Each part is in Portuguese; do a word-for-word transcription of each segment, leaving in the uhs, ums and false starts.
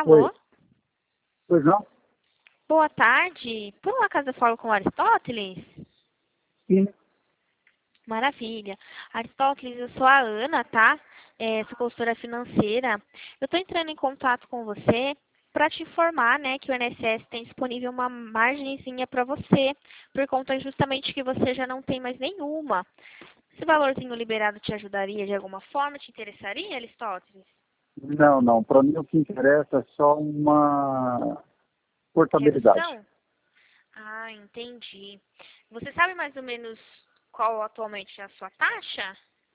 Alô? Oi. Pois não? Boa tarde. Por um acaso eu falo com Aristóteles? Sim. Maravilha. Aristóteles, eu sou a Ana, tá? É, sou consultora financeira. Eu estou entrando em contato com você para te informar, né, que o I N S S tem disponível uma margenzinha para você, por conta justamente que você já não tem mais nenhuma. Esse valorzinho liberado te ajudaria de alguma forma? Te interessaria, Aristóteles? Não, não. Para mim o que interessa é só uma portabilidade. Redução? Ah, entendi. Você sabe mais ou menos qual atualmente é a sua taxa?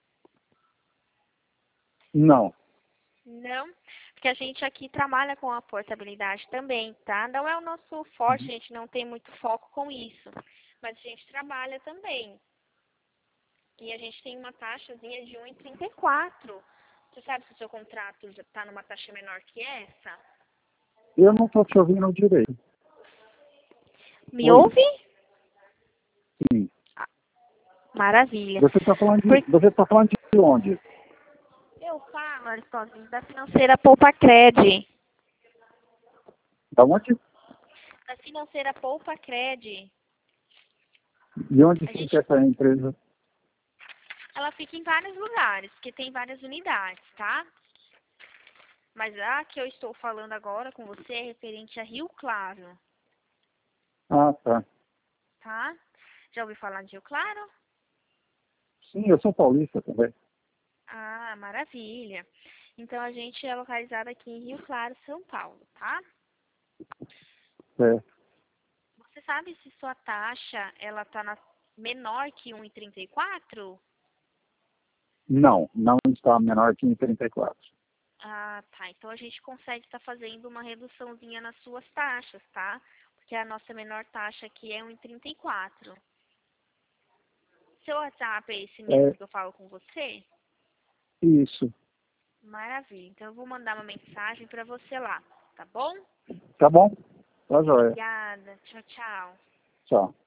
Não. Não, porque a gente aqui trabalha com a portabilidade também, tá? Não é o nosso forte, a gente não tem muito foco com isso, mas a gente trabalha também. E a gente tem uma taxazinha de um vírgula trinta e quatro. Você sabe se o seu contrato já está numa taxa menor que essa? Eu não estou te ouvindo direito. Me Oi. ouve? Sim. Maravilha. Você está falando de, Por- você tá falando de onde? Eu falo, Aristóteles, da financeira Poupa Cred. Da onde? Da financeira Poupa Cred. De onde A fica gente, essa empresa? ela fica em vários lugares, porque tem várias unidades, tá? Mas a que eu estou falando agora com você é referente a Rio Claro, Ah, tá. tá? Já ouviu falar de Rio Claro? Sim, eu sou paulista também. Ah, maravilha. Então a gente é localizado aqui em Rio Claro, São Paulo, tá? É. Você sabe se sua taxa ela tá na menor que um vírgula trinta e quatro? Não, não está menor que em trinta e quatro. Ah, tá. Então a gente consegue estar fazendo uma reduçãozinha nas suas taxas, tá? Porque a nossa menor taxa aqui é um vírgula trinta e quatro. Seu WhatsApp é esse mesmo É que eu falo com você? isso. Maravilha. Então eu vou mandar uma mensagem para você lá, tá bom? Tá bom? Tá joia. Obrigada. Tchau, tchau. Tchau.